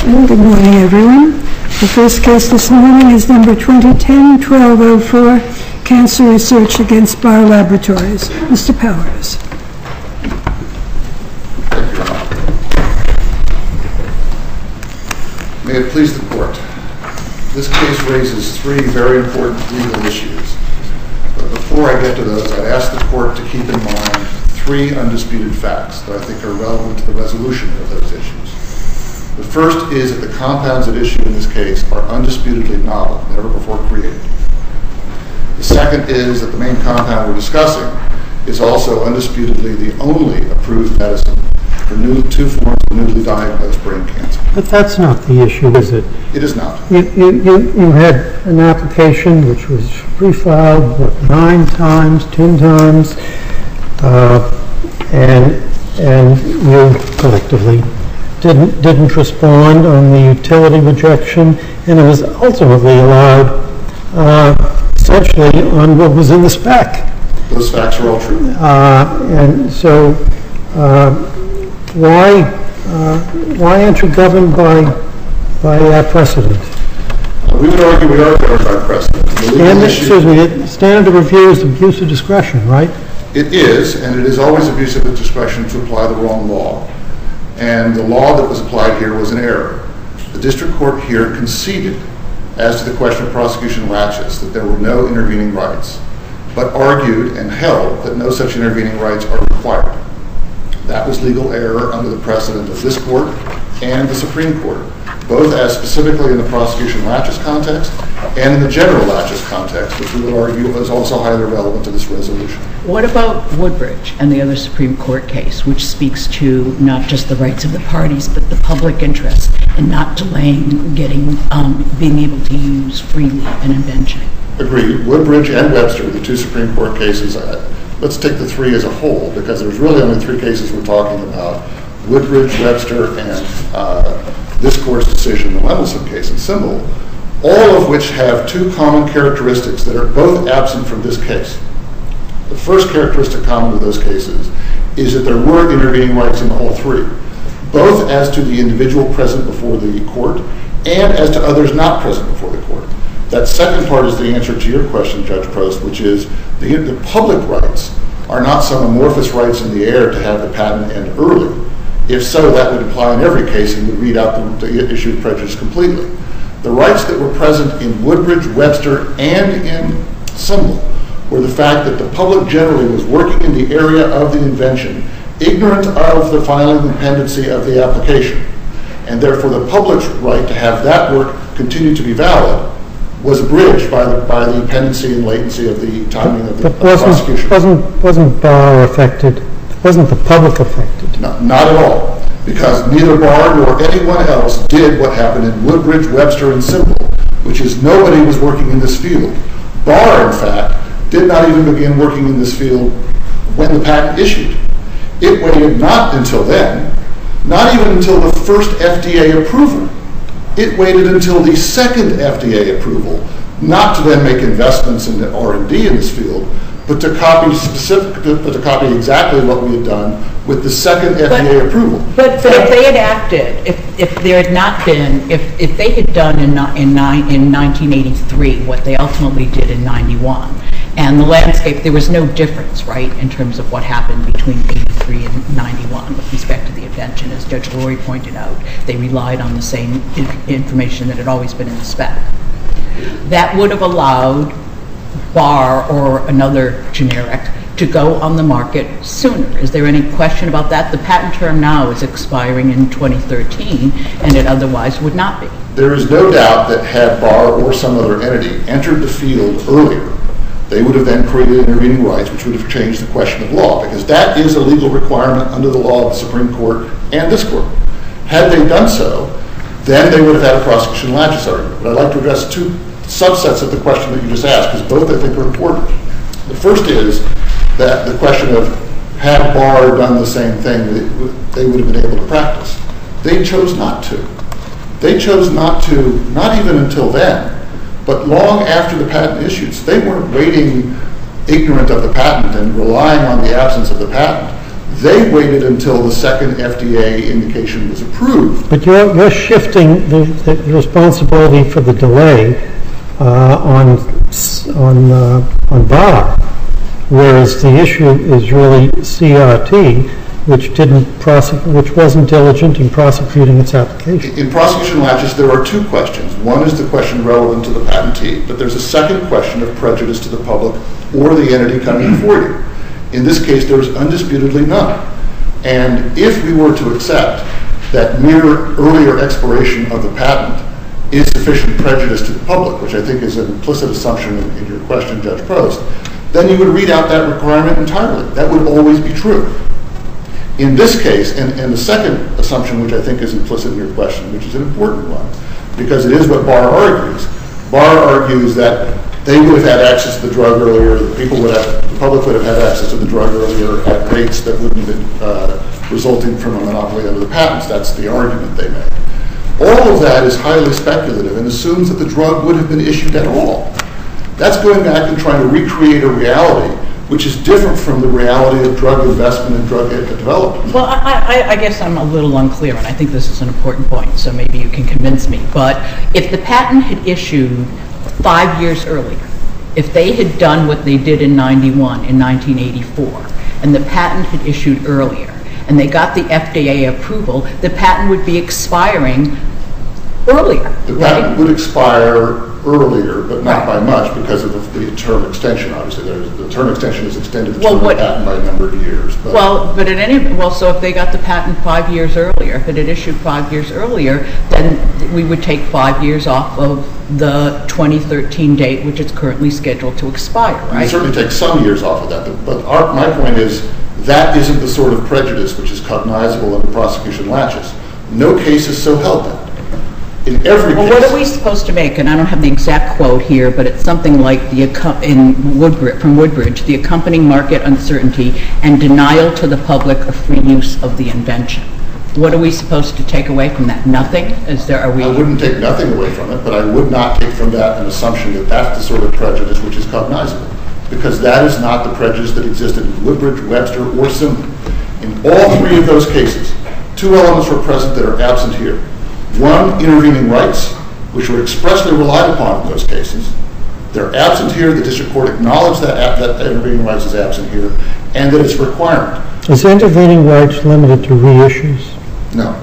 Good morning, everyone. The first case this morning is number 2010-1204, Cancer Research against Barr Laboratories. Mr. Powers. May it please the Court. This case raises three very important legal issues. But before I get to those, I'd ask the Court to keep in mind three undisputed facts that I think are relevant to the resolution of those issues. The first is that the compounds at issue in this case are undisputedly novel, never before created. The second is that the main compound we're discussing is also undisputedly the only approved medicine for two forms of newly diagnosed brain cancer. But that's not the issue, is it? It is not. You had an application which was pre-filed, 9 times, 10 times, and you collectively didn't respond on the utility rejection, and it was ultimately allowed essentially on what was in the spec. Those facts are all true. And so why aren't you governed by that precedent? We would argue we are governed by precedent. The standard of review is abuse of discretion, right? It is, and it is always abuse of discretion to apply the wrong law. And the law that was applied here was an error. The district court here conceded, as to the question of prosecution latches, that there were no intervening rights, but argued and held that no such intervening rights are required. That was legal error under the precedent of this court and the Supreme Court, both as specifically in the prosecution latches context and in the general latches context, which we would argue is also highly relevant to this resolution. What about Woodbridge and the other Supreme Court case, which speaks to not just the rights of the parties, but the public interest in not delaying being able to use freely an invention? Agreed. Woodbridge and Webster, the two Supreme Court cases, let's take the three as a whole, because there's really only three cases we're talking about: Woodbridge, Webster, and this court's decision, the Lemelson case and Symbol, all of which have two common characteristics that are both absent from this case. The first characteristic common to those cases is that there were intervening rights in all three, both as to the individual present before the court and as to others not present before the court. That second part is the answer to your question, Judge Prost, which is the public rights are not some amorphous rights in the air to have the patent end early. If so, that would apply in every case and would read out the issue of prejudice completely. The rights that were present in Woodbridge, Webster, and in Symbol were the fact that the public generally was working in the area of the invention, ignorant of the filing and pendency of the application, and therefore the public's right to have that work continue to be valid was abridged by the pendency and latency of the timing of the prosecution. Wasn't Barr affected? Wasn't the public affected? No, not at all, because neither Barr nor anyone else did what happened in Woodbridge, Webster, and Symbol, which is nobody was working in this field. Barr, in fact, did not even begin working in this field when the patent issued. It waited not until then, not even until the first FDA approval. It waited until the second FDA approval, not to then make investments in the R&D in this field, but to copy exactly what we had done with the second FDA approval. But if they had acted, if there had not been, if they had done in 1983 what they ultimately did in 91, and the landscape, there was no difference, right, in terms of what happened between 83 and 91 with respect to the invention. As Judge Lurie pointed out, they relied on the same information that had always been in the spec. That would have allowed Barr or another generic to go on the market sooner. Is there any question about that? The patent term now is expiring in 2013, and it otherwise would not be. There is no doubt that had Barr or some other entity entered the field earlier, they would have then created intervening rights, which would have changed the question of law, because that is a legal requirement under the law of the Supreme Court and this court. Had they done so, then they would have had a prosecution latches argument. But I'd like to address two subsets of the question that you just asked, because both I think are important. The first is that the question of had Barr done the same thing, they would have been able to practice. They chose not to. They chose not to, not even until then, but long after the patent issues. They weren't waiting ignorant of the patent and relying on the absence of the patent. They waited until the second FDA indication was approved. But you're shifting the responsibility for the delay on Barr, whereas the issue is really CRT, which wasn't diligent in prosecuting its application. In prosecution latches, there are two questions. One is the question relevant to the patentee, but there's a second question of prejudice to the public or the entity coming before you. In this case, there is undisputedly none. And if we were to accept that mere earlier expiration of the patent is sufficient prejudice to the public, which I think is an implicit assumption in your question, Judge Prost, then you would read out that requirement entirely. That would always be true. In this case, and the second assumption, which I think is implicit in your question, which is an important one, because it is what Barr argues. Barr argues that they would have had access to the drug earlier, the public would have had access to the drug earlier at rates that wouldn't have been resulting from a monopoly under the patents. That's the argument they make. All of that is highly speculative and assumes that the drug would have been issued at all. That's going back and trying to recreate a reality which is different from the reality of drug investment and drug development. Well, I guess I'm a little unclear, and I think this is an important point, so maybe you can convince me. But if the patent had issued 5 years earlier, if they had done what they did in 91, in 1984, and the patent had issued earlier, and they got the FDA approval, the patent would be expiring earlier. The patent would expire earlier, but not by much because of the term extension, obviously. The term extension is extended the term of the patent by a number of years. So if they got the patent 5 years earlier, if it had issued 5 years earlier, then we would take 5 years off of the 2013 date, which is currently scheduled to expire, right? We certainly take some years off of that, but my point is that isn't the sort of prejudice which is cognizable under prosecution latches. No case has so held that. In every case. Well, what are we supposed to make? And I don't have the exact quote here, but it's something like from Woodbridge, the accompanying market uncertainty and denial to the public of free use of the invention. What are we supposed to take away from that? Nothing? I wouldn't take nothing away from it, but I would not take from that an assumption that that's the sort of prejudice which is cognizable, because that is not the prejudice that existed in Woodbridge, Webster, or Simon. In all three of those cases, two elements were present that are absent here. One, intervening rights, which were expressly relied upon in those cases. They're absent here. The district court acknowledged that intervening rights is absent here, and that it's requirement. Is intervening rights limited to reissues? No.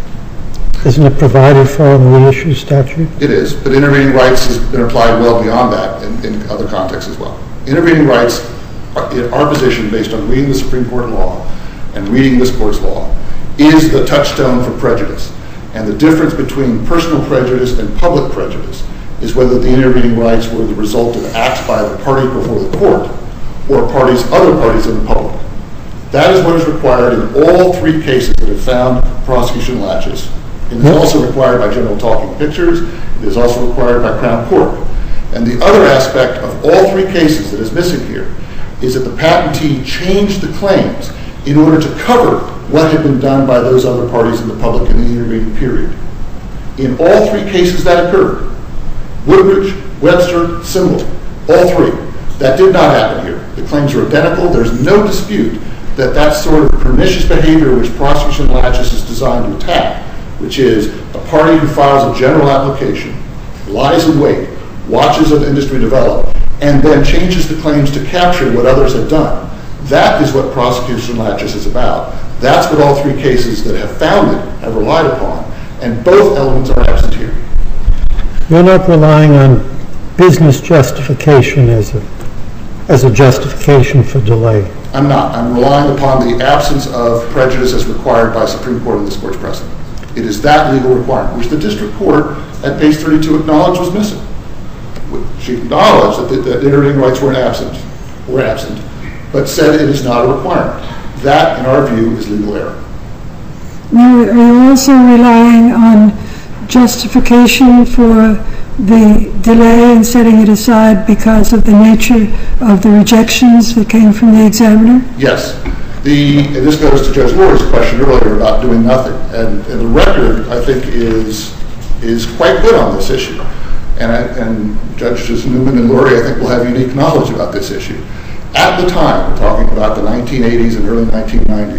Isn't it provided for in the reissue statute? It is, but intervening rights has been applied well beyond that in other contexts as well. Intervening rights, in our position, based on reading the Supreme Court law and reading this court's law, is the touchstone for prejudice. And the difference between personal prejudice and public prejudice is whether the intervening rights were the result of acts by the party before the court or other parties in the public. That is what is required in all three cases that have found prosecution latches. It is also required by General Talking Pictures. It is also required by Crown Court. And the other aspect of all three cases that is missing here is that the patentee changed the claims in order to cover what had been done by those other parties in the public in the intervening period. In all three cases that occurred, Woodbridge, Webster, Simble, all three, that did not happen here. The claims are identical. There's no dispute that that sort of pernicious behavior which prosecution latches is designed to attack, which is a party who files a general application, lies in wait, watches an industry develop, and then changes the claims to capture what others have done. That is what prosecution latches is about. That's what all three cases that have found it have relied upon, and both elements are absent here. You're not relying on business justification as a justification for delay. I'm not. I'm relying upon the absence of prejudice as required by Supreme Court and this court's precedent. It is that legal requirement, which the district court at page 32 acknowledged was missing. She acknowledged that intervening rights were absent, but said it is not a requirement. That, in our view, is legal error. Now, are you also relying on justification for the delay and setting it aside because of the nature of the rejections that came from the examiner? Yes. And this goes to Judge Lurie's question earlier about doing nothing. And the record, I think, is quite good on this issue. And Judges Newman and Lurie, I think, will have unique knowledge about this issue. At the time, we're talking about the 1980s and early 1990s,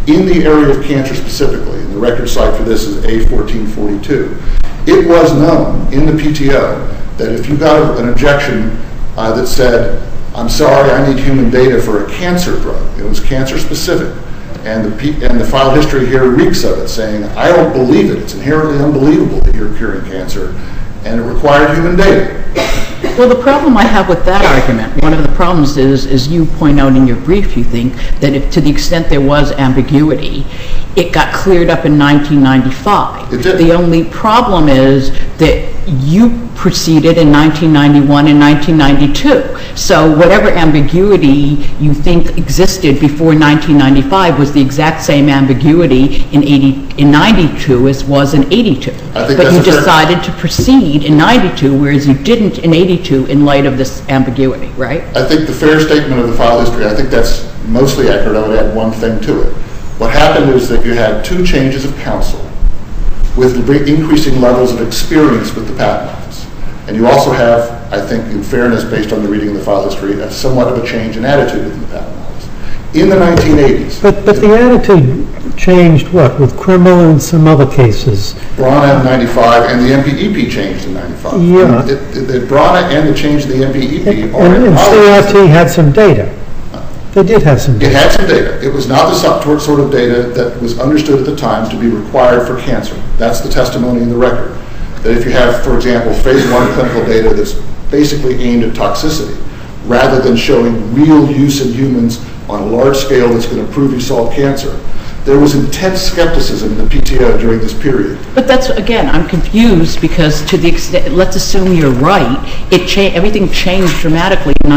in the area of cancer specifically, and the record site for this is A1442, it was known in the PTO that if you got an objection that said, I'm sorry, I need human data for a cancer drug, it was cancer specific, and the file history here reeks of it, saying, I don't believe it, it's inherently unbelievable that you're curing cancer, and it required human data. Well, the problem I have with that argument, one of the problems is, as you point out in your brief, you think that if, to the extent there was ambiguity, it got cleared up in 1995. It did. The only problem is that you proceeded in 1991 and 1992. So whatever ambiguity you think existed before 1995 was the exact same ambiguity in 92 as was in 82. But you decided to proceed in 92, whereas you didn't in 82 in light of this ambiguity, right? I think the fair statement of the file history, I think that's mostly accurate. I would add one thing to it. What happened is that you had 2 changes of counsel with increasing levels of experience with the Patent Office. And you also have, I think, in fairness, based on the reading of the file history, somewhat of a change in attitude within the Patent Office. In the 1980s... But the attitude changed, what, with Krimmel and some other cases? Brana in 95, and the MPEP changed in 95. Yeah. The Brana and the change in the MPEP are... And CRT had some data. They did have some data. It had some data. It was not the sort of data that was understood at the time to be required for cancer. That's the testimony in the record. That if you have, for example, phase 1 clinical data that's basically aimed at toxicity, rather than showing real use in humans on a large scale that's going to prove you solve cancer, there was intense skepticism in the PTO during this period. But that's, again, I'm confused because to the extent, let's assume you're right, everything changed dramatically in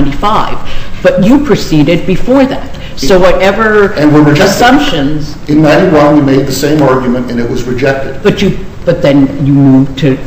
1995. But you proceeded before that. So whatever assumptions... In 91, we made the same argument and it was rejected. But then you moved you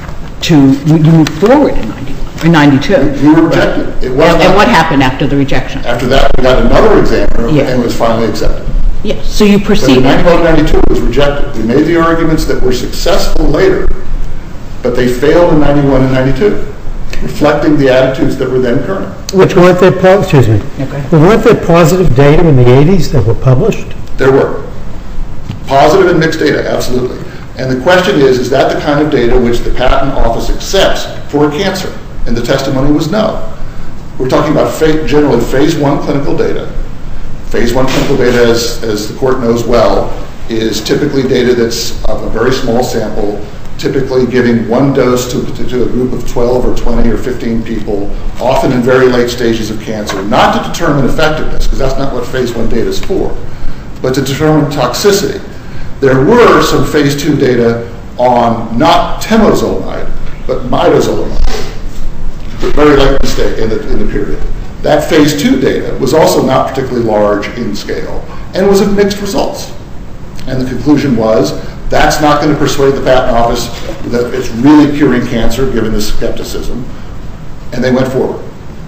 moved forward in 91, or 92. We were rejected. And what happened after the rejection? After that, we got another examiner and it was finally accepted. Yes, so you proceeded. But in 1992, it was rejected. We made the arguments that were successful later, but they failed in 91 and 92, reflecting the attitudes that were then current. Which weren't there, excuse me. Okay. Weren't there positive data in the 80s that were published? There were. Positive and mixed data, absolutely. And the question is that the kind of data which the Patent Office accepts for cancer? And the testimony was no. We're talking about generally phase 1 clinical data. Phase 1 clinical data, as the court knows well, is typically data that's of a very small sample, typically giving 1 dose to a group of 12 or 20 or 15 people, often in very late stages of cancer, not to determine effectiveness, because that's not what phase 1 data is for, but to determine toxicity. There were some phase 2 data on not temozolomide, but midazolamide, very late in the period. That phase 2 data was also not particularly large in scale and was of mixed results. And the conclusion was that's not going to persuade the Patent Office that it's really curing cancer, given the skepticism, and they went forward.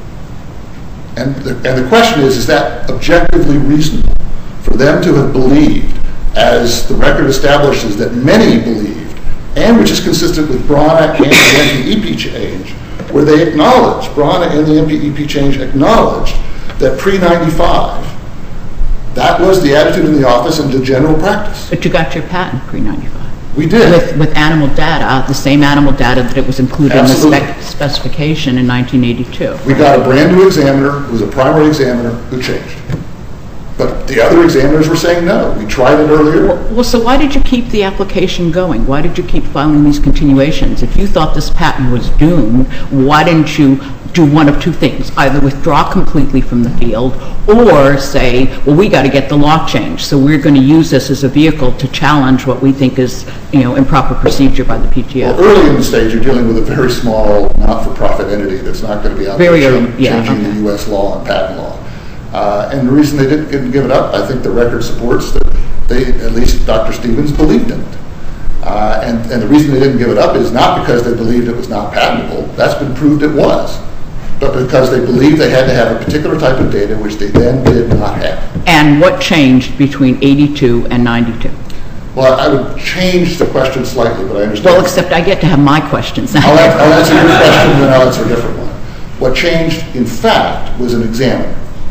And the question is that objectively reasonable for them to have believed, as the record establishes that many believed, and which is consistent with Brana and the MPEP change, where they acknowledged, Brana and the MPEP change acknowledged that pre-95, that was the attitude in the office and the general practice. But you got your patent pre-95. We did. With animal data, the same animal data that it was included in the specification in 1982. We got a brand new examiner who was a primary examiner who changed. But the other examiners were saying no. We tried it earlier. Well, so why did you keep the application going? Why did you keep filing these continuations? If you thought this patent was doomed, why didn't you do one of 2 things? Either withdraw completely from the field or say, well, we got to get the law changed. So we're going to use this as a vehicle to challenge what we think is, improper procedure by the PTO. Well, early in the stage, you're dealing with a very small, not-for-profit entity that's not going to be out there changing the U.S. law and patent law. And the reason they didn't give it up, I think the record supports that they, at least Dr. Stevens, believed in it. And the reason they didn't give it up is not because they believed it was not patentable. That's been proved it was. But because they believed they had to have a particular type of data which they then did not have. And what changed between 82 and 92? Well, I would change the question slightly, but I understand. Well, except I get to have my questions now. I'll answer your question, and then I'll answer a different one. What changed, in fact, was an examiner.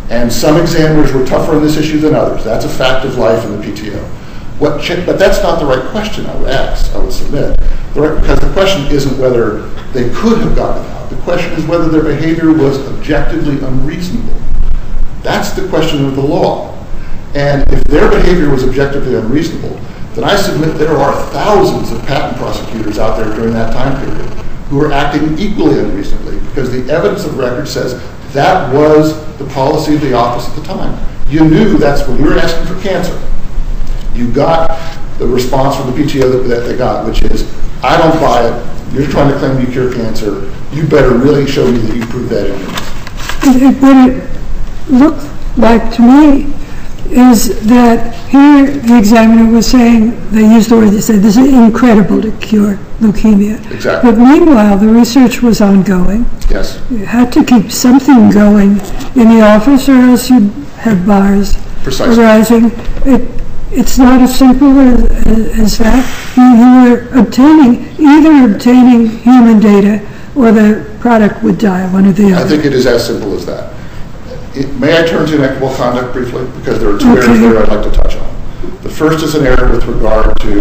And some examiners were tougher on this issue than others. That's a fact of life in the PTO. But that's not the right question I would ask, I would submit. Because the question isn't whether they could have gotten out. The question is whether their behavior was objectively unreasonable. That's the question of the law. And if their behavior was objectively unreasonable, then I submit there are thousands of patent prosecutors out there during that time period who are acting equally unreasonably because the evidence of record says that was the policy of the office at the time. You knew that's when you were asking for cancer. You got the response from the PTO that they got, which is, I don't buy it. You're trying to claim you cure cancer. You better really show me that you prove that evidence. What it looked like to me is that here the examiner was saying, they used the word, they said, this is incredible to cure leukemia. Exactly. But meanwhile, the research was ongoing. Yes. You had to keep something going in the office or else you'd have bars arising. It's not as simple as that. You were either obtaining human data or the product would die, one or the other. I think it is as simple as that. May I turn to inequitable conduct briefly? Because there are two areas there I'd like to touch on. The first is an error with regard to,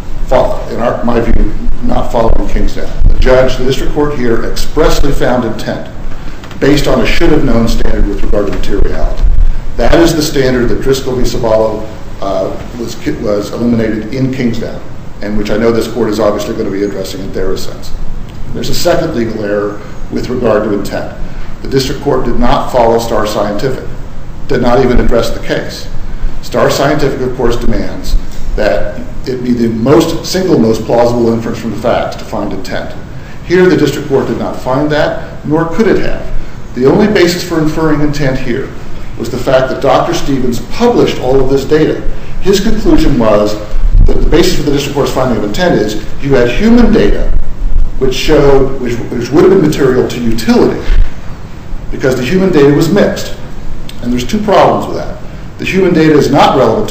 in my view, not following Kingsdown. The district court here expressly found intent based on a should-have-known standard with regard to materiality. That is the standard that Driscoll v. Savallo was eliminated in Kingsdown, and which I know this court is obviously going to be addressing in their sense. There's a second legal error with regard to intent. The district court did not follow Star Scientific, did not even address the case. Star Scientific, of course, demands that it be the single most plausible inference from the facts to find intent. Here, the district court did not find that, nor could it have. The only basis for inferring intent here was the fact that Dr. Stevens published all of this data. His conclusion was that the basis for the district court's finding of intent is you had human data which would have been material to utility because the human data was mixed. And there's two problems with that. The human data is not relevant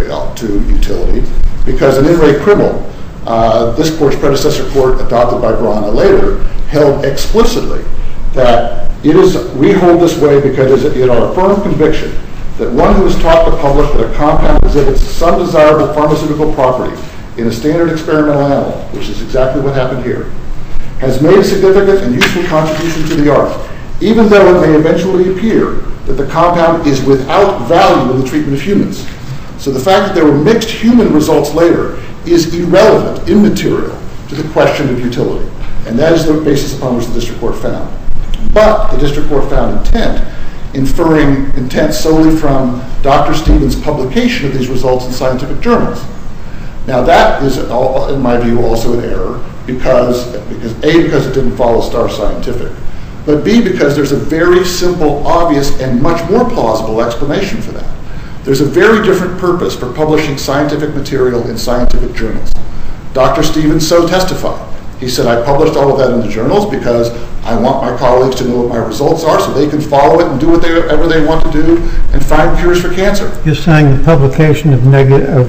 to utility because in In Re Criminal, this court's predecessor court, adopted by Brana later, held explicitly that we hold this way because it is our firm conviction that one who is taught to publish that a compound exhibits some desirable pharmaceutical property in a standard experimental animal, which is exactly what happened here, has made a significant and useful contribution to the art, even though it may eventually appear that the compound is without value in the treatment of humans. So the fact that there were mixed human results later is irrelevant, immaterial, to the question of utility. And that is the basis upon which the district court found. But the district court found intent, inferring intent solely from Dr. Stevens' publication of these results in scientific journals. Now that is, in my view, also an error because A, because it didn't follow Star Scientific, but B, because there's a very simple, obvious, and much more plausible explanation for that. There's a very different purpose for publishing scientific material in scientific journals. Dr. Stevens so testified. He said, I published all of that in the journals because I want my colleagues to know what my results are so they can follow it and do whatever they want to do and find cures for cancer. You're saying the publication of negative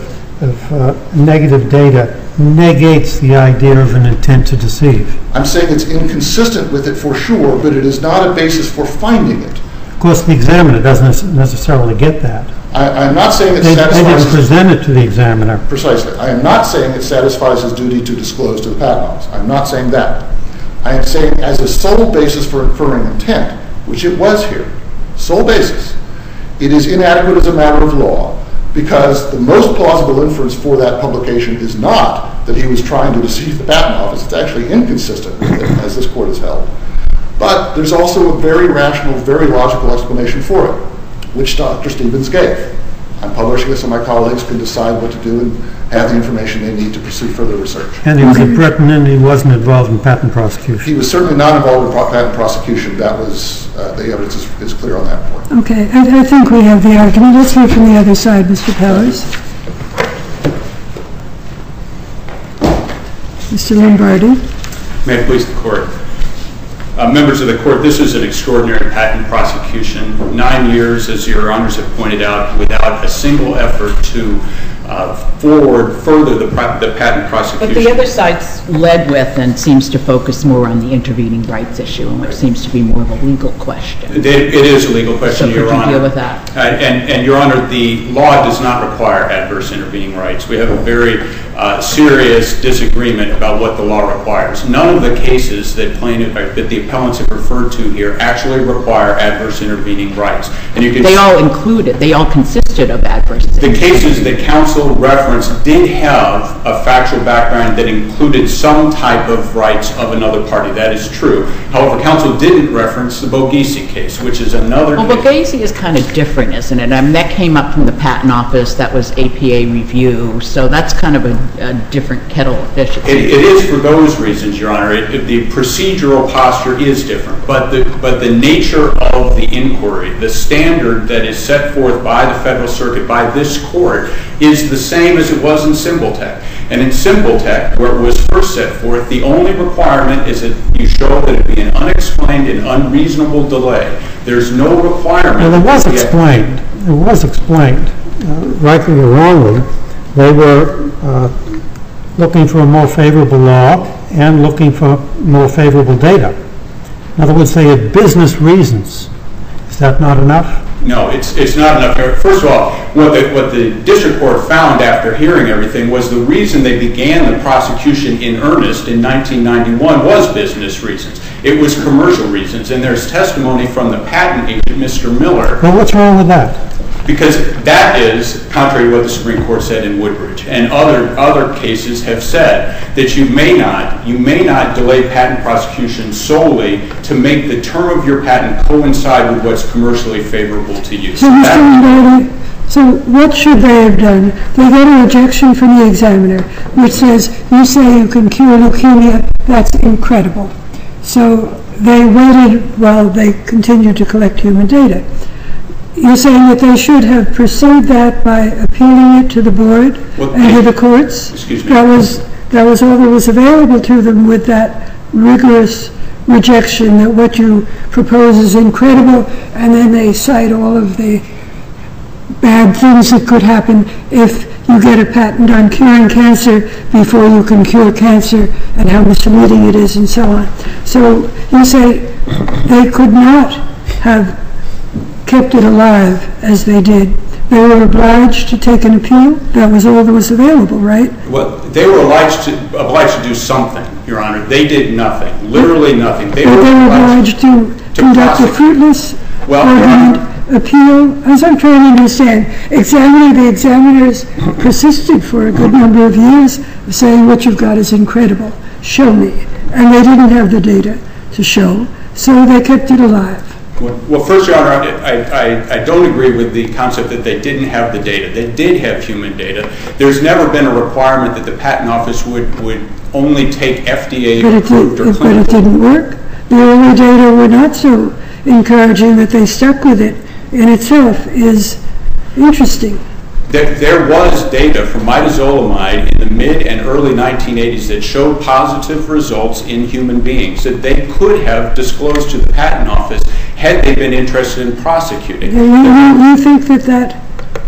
data negates the idea of an intent to deceive. I'm saying it's inconsistent with it for sure, but it is not a basis for finding it. Of course, the examiner doesn't necessarily get that. I'm not saying it satisfies... They didn't present it to the examiner. Precisely. I am not saying it satisfies his duty to disclose to the patent office. I'm not saying that. I am saying as a sole basis for inferring intent, which it was here, sole basis, it is inadequate as a matter of law because the most plausible inference for that publication is not that he was trying to deceive the patent office. It's actually inconsistent with it, as this court has held. But there's also a very rational, very logical explanation for it, which Dr. Stevens gave. I'm publishing this so my colleagues can decide what to do and have the information they need to pursue further research. And he was a Breton and he wasn't involved in patent prosecution. He was certainly not involved in patent prosecution. That was, the evidence is clear on that point. Okay, I think we have the argument. Let's hear from the other side, Mr. Powers. Mr. Lombardi. May it please the Court. Members of the Court, this is an extraordinary patent prosecution. 9 years, as your honors have pointed out, without a single effort to further the patent prosecution. But the other side's led with and seems to focus more on the intervening rights issue, and which seems to be more of a legal question. It is a legal question, Your Honor. So could you deal with that? And Your Honor, the law does not require adverse intervening rights. We have a very serious disagreement about what the law requires. None of the cases that the appellants have referred to here actually require adverse intervening rights. And you can they all included, they all consisted of adverse intervening rights. The cases that counsel referenced did have a factual background that included some type of rights of another party. That is true. However, counsel didn't reference the Bogisi case, which is another case. Well, Bogisi is kind of different, isn't it? I mean, that came up from the Patent Office. That was APA review. So that's kind of a different kettle of fish. It is for those reasons, Your Honor. The procedural posture is different. But the nature of the inquiry, the standard that is set forth by the Federal Circuit, by this court, is the same as it was in Symboltech. And in Symboltech, where it was first set forth, the only requirement is that you show that it be an unexplained and unreasonable delay. There's no requirement. Well, it was explained. It was explained, rightly or wrongly. They were looking for a more favorable law and looking for more favorable data. In other words, they had business reasons. Is that not enough? No, it's not enough. First of all, what the district court found after hearing everything was the reason they began the prosecution in earnest in 1991 was business reasons. It was commercial reasons. And there's testimony from the patent agent, Mr. Miller. Well, what's wrong with that? Because that is contrary to what the Supreme Court said in Woodbridge. And other cases have said that you may not delay patent prosecution solely to make the term of your patent coincide with what's commercially favorable to you. So, Mr. Lombardi, so what should they have done? They got a rejection from the examiner, which says, you say you can cure leukemia. That's incredible. So they waited while they continued to collect human data. You're saying that they should have pursued that by appealing it to the board and to the courts? Excuse me. That was all that was available to them with that rigorous rejection that what you propose is incredible, and then they cite all of the bad things that could happen if you get a patent on curing cancer before you can cure cancer and how misleading it is and so on. So you say they could not have kept it alive as they did. They were obliged to take an appeal? That was all that was available, right? Well, they were obliged to do something, Your Honor. They did nothing, literally nothing. They were obliged to conduct a fruitless appeal. As I'm trying to understand, the examiners persisted for a good number of years saying what you've got is incredible. Show me. And they didn't have the data to show, so they kept it alive. Well, first, Your Honor, I don't agree with the concept that they didn't have the data. They did have human data. There's never been a requirement that the Patent Office would only take FDA-approved or clinical. But it didn't work. The early data were not so encouraging that they stuck with it. In itself is interesting. There was data from midazolamide in the mid and early 1980s that showed positive results in human beings that they could have disclosed to the Patent Office had they been interested in prosecuting. You think that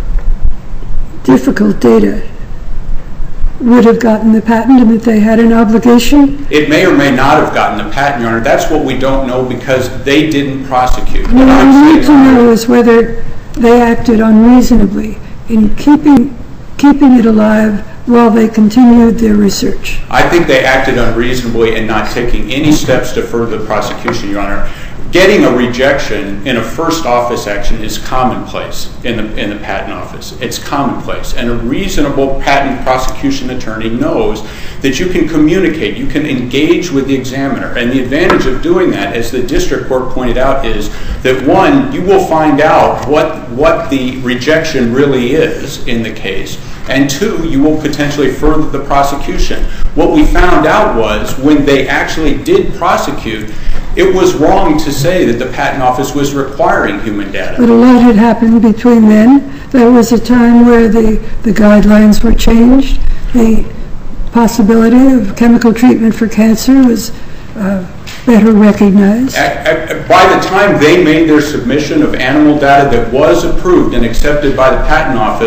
difficult data would have gotten the patent and that they had an obligation? It may or may not have gotten the patent, Your Honor. That's what we don't know because they didn't prosecute. What I need to know is whether they acted unreasonably in keeping it alive while they continued their research. I think they acted unreasonably in not taking any steps to further the prosecution, Your Honor. Getting a rejection in a first office action is commonplace in the Patent Office. It's commonplace. And a reasonable patent prosecution attorney knows that you can communicate, you can engage with the examiner. And the advantage of doing that, as the district court pointed out, is that one, you will find out what the rejection really is in the case. And two, you will potentially further the prosecution. What we found out was when they actually did prosecute, it was wrong to say that the Patent Office was requiring human data. But a lot had happened between then. There was a time where the guidelines were changed. The possibility of chemical treatment for cancer was better recognized. By the time they made their submission of animal data that was approved and accepted by the Patent Office,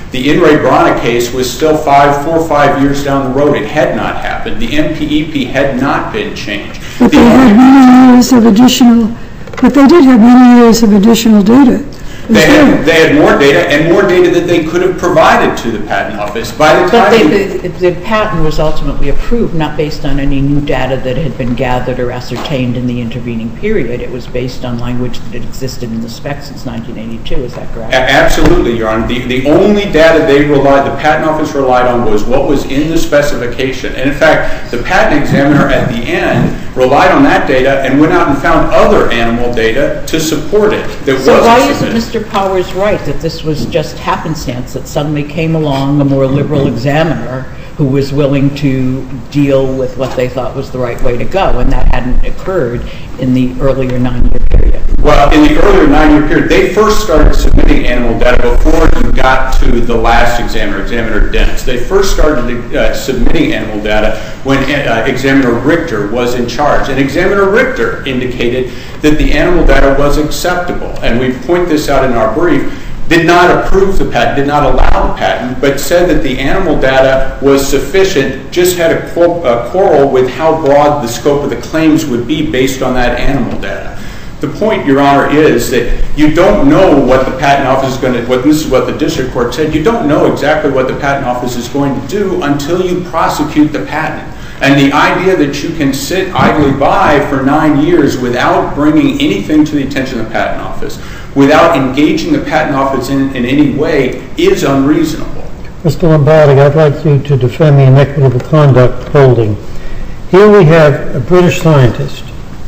The In re Brana case was still 4 or 5 years down the road. It had not happened. The MPEP had not been changed. But they had many years of additional, but they did have many years of additional data. They had more data and more data that they could have provided to the Patent Office. By the time the patent was ultimately approved not based on any new data that had been gathered or ascertained in the intervening period. It was based on language that had existed in the spec since 1982. Is that correct? Absolutely, Your Honor. The only data the Patent Office relied on was what was in the specification. And in fact, the patent examiner at the end relied on that data and went out and found other animal data to support it. So why isn't Mr. Powers right that this was just happenstance, that suddenly came along a more liberal examiner who was willing to deal with what they thought was the right way to go, and that hadn't occurred in the earlier 9-year period? Well, in the earlier 9-year period, they first started submitting animal data before you got to the last examiner, Examiner Dennis. They first started submitting animal data when Examiner Richter was in charge. And Examiner Richter indicated that the animal data was acceptable. And we point this out in our brief. Did not approve the patent, did not allow the patent, but said that the animal data was sufficient, just had a quarrel with how broad the scope of the claims would be based on that animal data. The point, Your Honor, is that you don't know what the Patent Office is going to, this is what the District Court said, you don't know exactly what the Patent Office is going to do until you prosecute the patent. And the idea that you can sit idly by for 9 years without bringing anything to the attention of the Patent Office, without engaging the Patent Office in any way, is unreasonable. Mr. Lombardi, I'd like you to defend the inequitable conduct holding. Here we have a British scientist,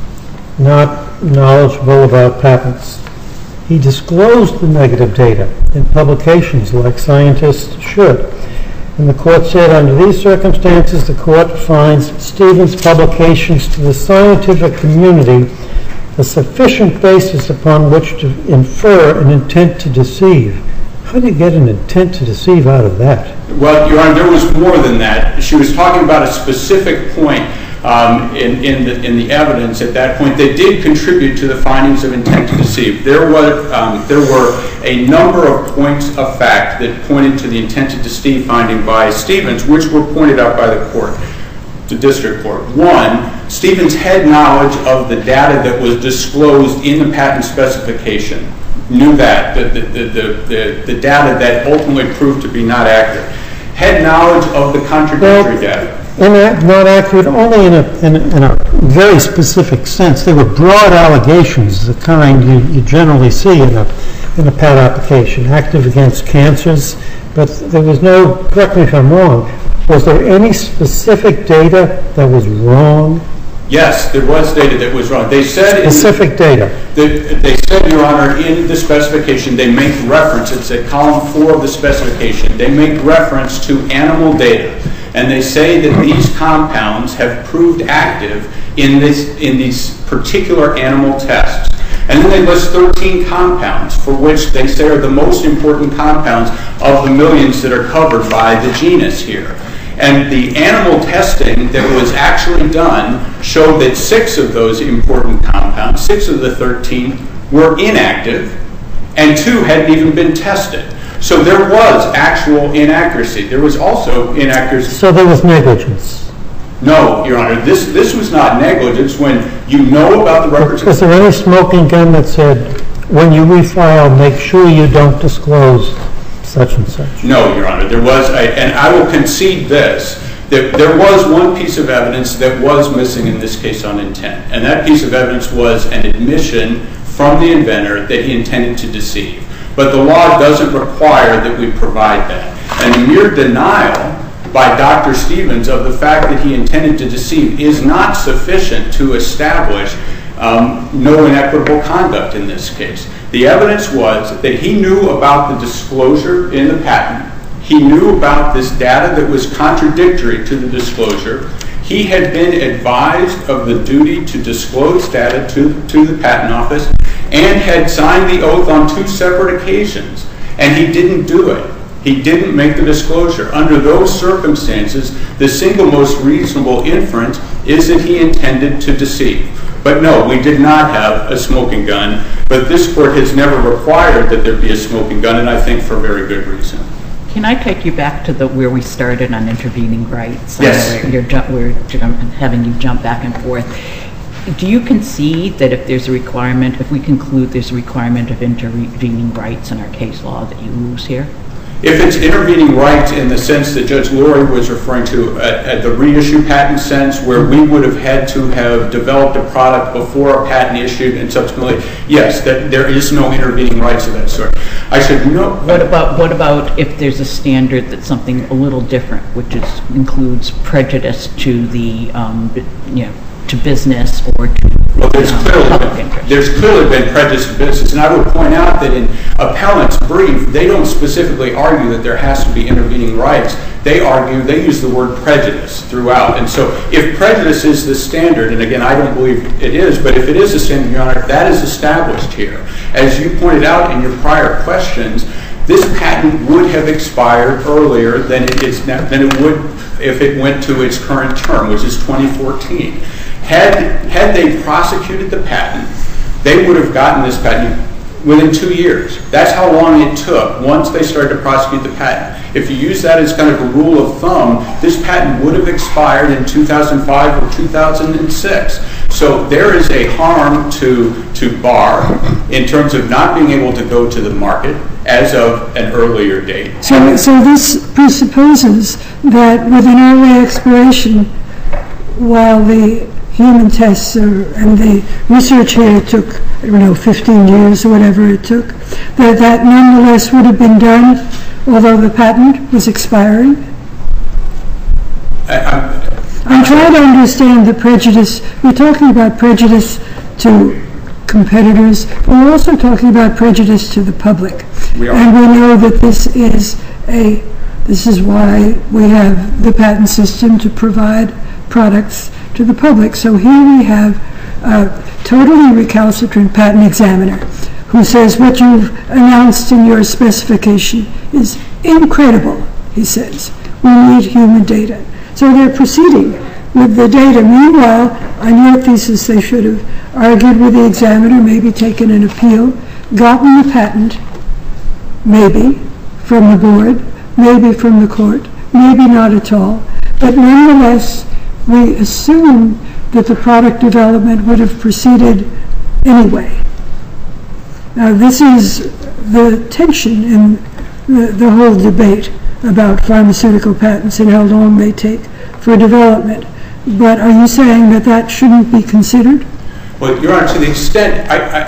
not knowledgeable about patents. He disclosed the negative data in publications like scientists should. And the court said, under these circumstances, the court finds Stevens' publications to the scientific community a sufficient basis upon which to infer an intent to deceive. How do you get an intent to deceive out of that? Well, Your Honor, there was more than that. She was talking about a specific point in the evidence at that point that did contribute to the findings of intent to deceive. There were a number of points of fact that pointed to the intent to deceive finding by Stevens, which were pointed out by the court, the District Court. One, Stevens had knowledge of the data that was disclosed in the patent specification, knew that, the data that ultimately proved to be not accurate, had knowledge of the contradictory data. Not accurate only in a very specific sense. They were broad allegations, the kind you generally see in a patent application, active against cancers, but there was no, correct me if I'm wrong, was there any specific data that was wrong? Yes, there was data that was wrong. They said specific data. They said, Your Honor, in the specification, they make reference, it's at column 4 of the specification, they make reference to animal data. And they say that these compounds have proved active in these particular animal tests. And then they list 13 compounds for which they say are the most important compounds of the millions that are covered by the genus here. And the animal testing that was actually done showed that 6 of those important compounds, 6 of the 13, were inactive, and 2 hadn't even been tested. So there was actual inaccuracy. There was also inaccuracy. So there was negligence? No, Your Honor. This was not negligence when you know about the records. Was there any smoking gun that said, when you refile, make sure you don't disclose such and such? No, Your Honor. There was, and I will concede this, that there was one piece of evidence that was missing in this case on intent. And that piece of evidence was an admission from the inventor that he intended to deceive. But the law doesn't require that we provide that. And mere denial by Dr. Stevens of the fact that he intended to deceive is not sufficient to establish no inequitable conduct in this case. The evidence was that he knew about the disclosure in the patent. He knew about this data that was contradictory to the disclosure. He had been advised of the duty to disclose data to the Patent Office and had signed the oath on 2 separate occasions. And he didn't do it. He didn't make the disclosure. Under those circumstances, the single most reasonable inference is that he intended to deceive. But no, we did not have a smoking gun. But this Court has never required that there be a smoking gun, and I think for very good reason. Can I take you back to where we started on intervening rights? Yes. We're having you jump back and forth. Do you concede that if there's a requirement, if we conclude there's a requirement of intervening rights in our case law, that you lose here? If it's intervening rights in the sense that Judge Lurie was referring to at the reissue patent sense, where we would have had to have developed a product before a patent issued and subsequently, yes, that there is no intervening rights of that sort. I should know. What about if there's a standard that's something a little different, which includes prejudice to the, to business or to public interest? There's clearly been prejudice to business, and I would point out that in appellant's brief, they don't specifically argue that there has to be intervening rights. They use the word prejudice throughout. And so if prejudice is the standard, and again, I don't believe it is, but if it is the standard, Your Honor, that is established here. As you pointed out in your prior questions, this patent would have expired earlier than it would if it went to its current term, which is 2014. Had they prosecuted the patent, they would have gotten this patent within 2 years. That's how long it took once they started to prosecute the patent. If you use that as kind of a rule of thumb, this patent would have expired in 2005 or 2006. So there is a harm to Barr in terms of not being able to go to the market as of an earlier date. So this presupposes that with an early expiration, while the human tests and the research here took, 15 years or whatever it took, that nonetheless would have been done, although the patent was expiring? I'm trying to understand the prejudice. We're talking about prejudice to competitors, but we're also talking about prejudice to the public. We are. And we know that this is why we have the patent system, to provide products to the public. So here we have a totally recalcitrant patent examiner who says what you've announced in your specification is incredible, he says. We need human data. So they're proceeding with the data. Meanwhile, on your thesis, they should have argued with the examiner, maybe taken an appeal, gotten the patent, maybe from the board, maybe from the court, maybe not at all. But nonetheless, we assume that the product development would have proceeded anyway. Now, this is the tension in the whole debate about pharmaceutical patents and how long they take for development. But are you saying that that shouldn't be considered? Well, Your Honor, to the extent,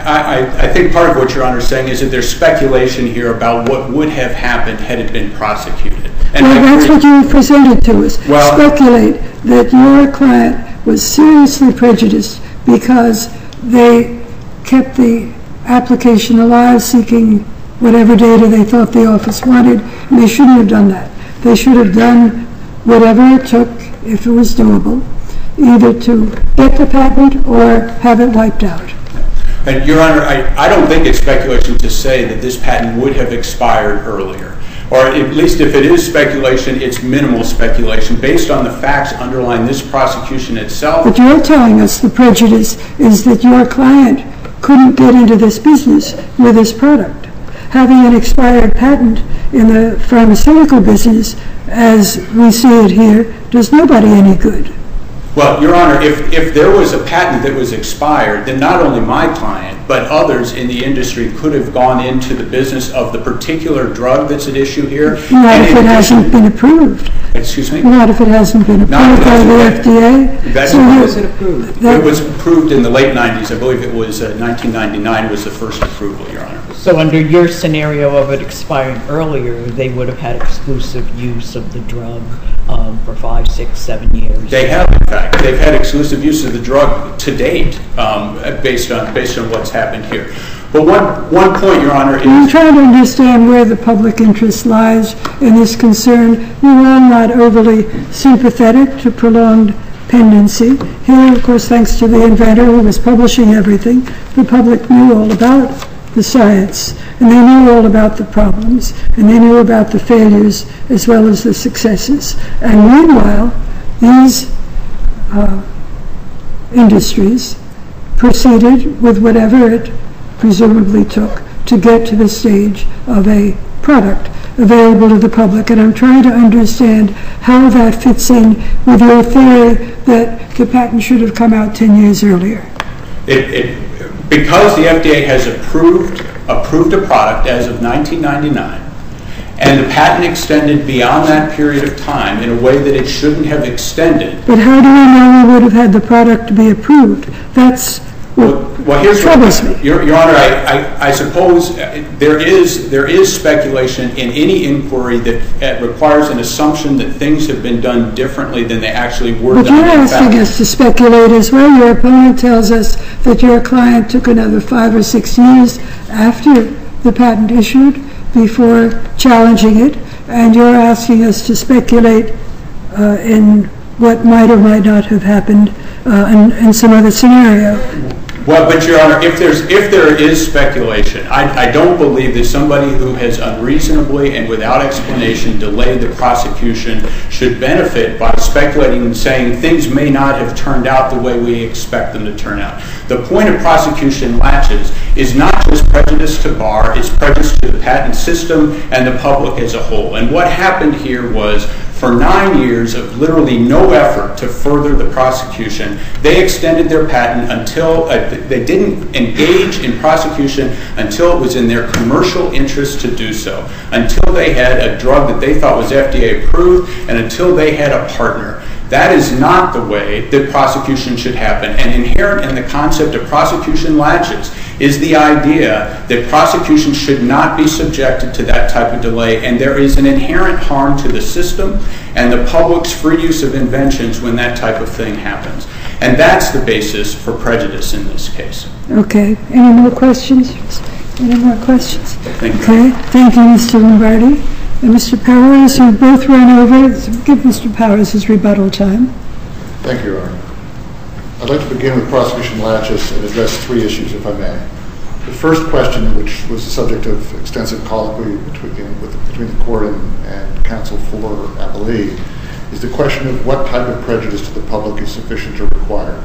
I think part of what Your Honor is saying is that there's speculation here about what would have happened had it been prosecuted. And well, that's what you presented to us. Well, speculate that your client was seriously prejudiced because they kept the application alive, seeking whatever data they thought the office wanted, and they shouldn't have done that. They should have done whatever it took, if it was doable, either to get the patent or have it wiped out. And Your Honor, I don't think it's speculation to say that this patent would have expired earlier. Or at least if it is speculation, it's minimal speculation based on the facts underlying this prosecution itself. But you're telling us the prejudice is that your client couldn't get into this business with this product. Having an expired patent in the pharmaceutical business, as we see it here, does nobody any good. Well, Your Honor, if there was a patent that was expired, then not only my client, but others in the industry could have gone into the business of the particular drug that's at issue here. Not if it hasn't been approved. Excuse me? Not if it hasn't been approved by the FDA. When was it approved? It was approved in the late 90s. I believe it was 1999 was the first approval, Your Honor. So under your scenario of it expiring earlier, they would have had exclusive use of the drug for 5, 6, 7 years. They have, in fact. They've had exclusive use of the drug to date based on what's happened here. But one point, Your Honor, is... I'm trying to understand where the public interest lies in this concern. You are not overly sympathetic to prolonged pendency. Here, of course, thanks to the inventor who was publishing everything, the public knew all about the science, and they knew all about the problems, and they knew about the failures as well as the successes. And meanwhile, these industries proceeded with whatever it presumably took to get to the stage of a product. available to the public. And I'm trying to understand how that fits in with your theory that the patent should have come out 10 years earlier. Because the FDA has approved a product as of 1999, and the patent extended beyond that period of time in a way that it shouldn't have extended. But how do we know we would have had the product to be approved? That's what troubles me. Your Honor, I suppose there is speculation in any inquiry that requires an assumption that things have been done differently than they actually were done. But you're asking us to speculate as well. Your opponent tells us that your client took another 5 or 6 years after the patent issued before challenging it, and you're asking us to speculate in what might or might not have happened in some other scenario. Well, but Your Honor, if there is speculation, I don't believe that somebody who has unreasonably and without explanation delayed the prosecution should benefit by speculating and saying things may not have turned out the way we expect them to turn out. The point of prosecution latches is not just prejudice to bar, it's prejudice to the patent system and the public as a whole. And what happened here was, for 9 years of literally no effort to further the prosecution, they extended their patent until they didn't engage in prosecution until it was in their commercial interest to do so, until they had a drug that they thought was FDA approved, and until they had a partner. That is not the way that prosecution should happen. And inherent in the concept of prosecution latches is the idea that prosecution should not be subjected to that type of delay, and there is an inherent harm to the system and the public's free use of inventions when that type of thing happens. And that's the basis for prejudice in this case. Okay. Any more questions? Any more questions? Thank you. Okay. Thank you, Mr. Lombardi. And Mr. Powers, you've both run over. Give Mr. Powers his rebuttal time. Thank you, Your Honor. I'd like to begin with prosecution latches and address 3 issues, if I may. The first question, which was the subject of extensive colloquy between the court and counsel for appellee, is the question of what type of prejudice to the public is sufficient to require.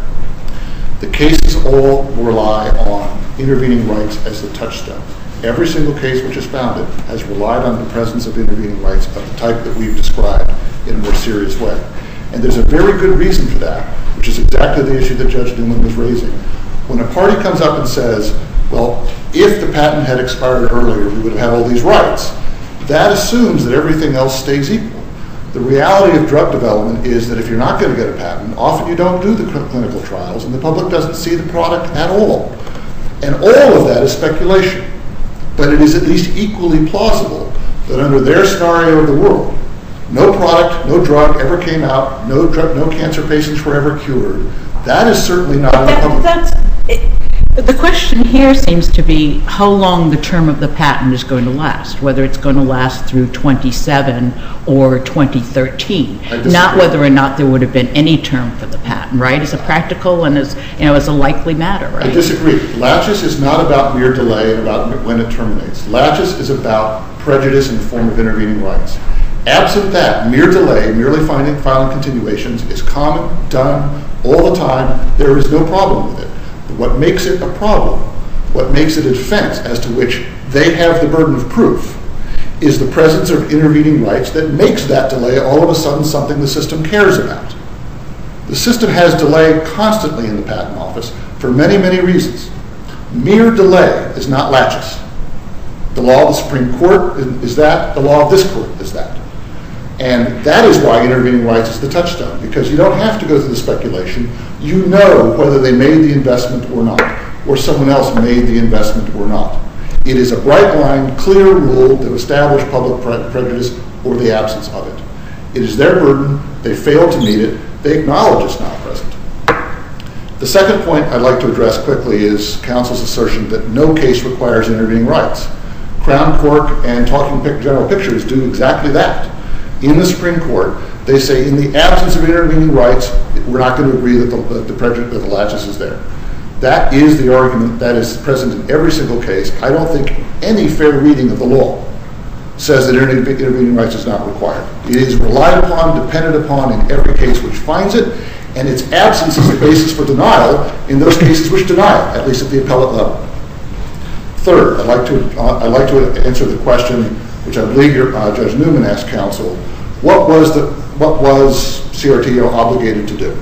The cases all rely on intervening rights as the touchstone. Every single case which is founded has relied on the presence of intervening rights of the type that we've described in a more serious way. And there's a very good reason for that, which is exactly the issue that Judge Newman was raising. When a party comes up and says, well, if the patent had expired earlier, we would have had all these rights, that assumes that everything else stays equal. The reality of drug development is that if you're not going to get a patent, often you don't do the clinical trials, and the public doesn't see the product at all. And all of that is speculation. But it is at least equally plausible that under their scenario of the world, no product, no drug ever came out, no cancer patients were ever cured. That is certainly not in the public. The question here seems to be how long the term of the patent is going to last, whether it's going to last through 27 or 2013, not whether or not there would have been any term for the patent, right? As a practical and as a likely matter, right? I disagree. Latches is not about mere delay and about when it terminates. Latches is about prejudice in the form of intervening rights. Absent that, mere delay, merely filing continuations is common, done all the time. There is no problem with it. But what makes it a problem, what makes it a defense as to which they have the burden of proof, is the presence of intervening rights that makes that delay all of a sudden something the system cares about. The system has delay constantly in the patent office for many, many reasons. Mere delay is not latches. The law of the Supreme Court is that. The law of this court is that. And that is why intervening rights is the touchstone, because you don't have to go through the speculation. You know whether they made the investment or not, or someone else made the investment or not. It is a bright line, clear rule to establish public prejudice or the absence of it. It is their burden. They failed to meet it. They acknowledge it's not present. The second point I'd like to address quickly is counsel's assertion that no case requires intervening rights. Crown Court and Talking General Pictures do exactly that. In the Supreme Court, they say in the absence of intervening rights, we're not going to agree that the prejudice of the latches is there. That is the argument that is present in every single case. I don't think any fair reading of the law says that intervening rights is not required. It is relied upon, dependent upon in every case which finds it, and its absence is the basis for denial in those cases which deny it, at least at the appellate level. Third, I'd like to answer the question which I believe Judge Newman asked counsel, what was CRTO obligated to do?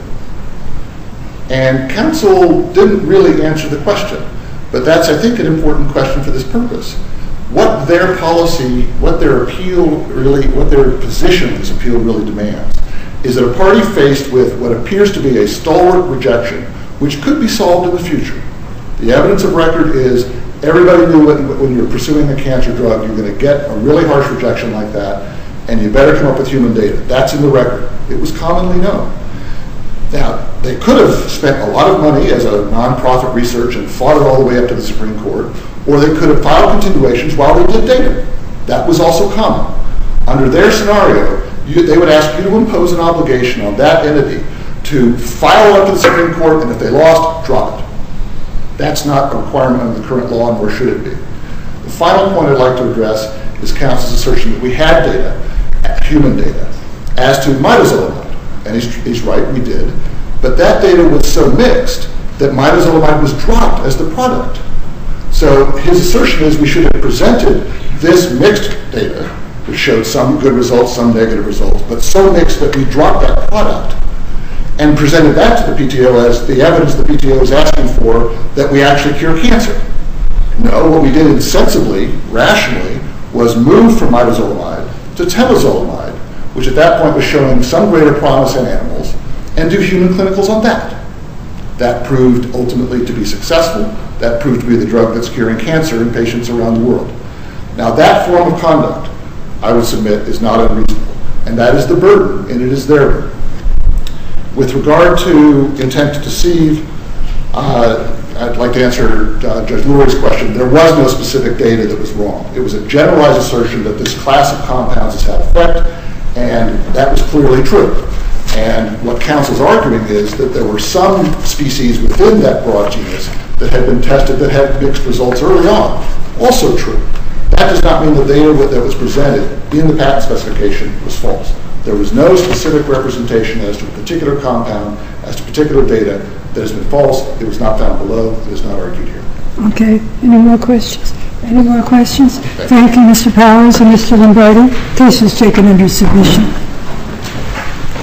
And counsel didn't really answer the question, but that's, I think, an important question for this purpose. What their policy, what their appeal really, what their position in this appeal really demands is that a party faced with what appears to be a stalwart rejection, which could be solved in the future. The evidence of record is everybody knew when you're pursuing a cancer drug, you're going to get a really harsh rejection like that, and you better come up with human data. That's in the record. It was commonly known. Now, they could have spent a lot of money as a nonprofit research and fought it all the way up to the Supreme Court, or they could have filed continuations while they did data. That was also common. Under their scenario, they would ask you to impose an obligation on that entity to file up to the Supreme Court, and if they lost, drop it. That's not a requirement under the current law, nor should it be. The final point I'd like to address is counsel's assertion that we had data, human data, as to midazolamide. And he's right, we did. But that data was so mixed that midazolamide was dropped as the product. So his assertion is we should have presented this mixed data, which showed some good results, some negative results, but so mixed that we dropped that product and presented that to the PTO as the evidence the PTO is asking for that we actually cure cancer. No, what we did insensibly, rationally, was move from midazolamide to temozolomide, which at that point was showing some greater promise in animals, and do human clinicals on that. That proved ultimately to be successful. That proved to be the drug that's curing cancer in patients around the world. Now that form of conduct, I would submit, is not unreasonable. And that is the burden, and it is their burden. With regard to intent to deceive, I'd like to answer Judge Lurie's question. There was no specific data that was wrong. It was a generalized assertion that this class of compounds has had effect, and that was clearly true. And what counsel's arguing is that there were some species within that broad genus that had been tested that had mixed results early on. Also true. That does not mean the data that was presented in the patent specification was false. There was no specific representation as to a particular compound, as to particular data that has been false. It was not found below. It is not argued here. Okay. Any more questions? Any more questions? Thank you, Mr. Powers and Mr. Lombardi. Case is taken under submission.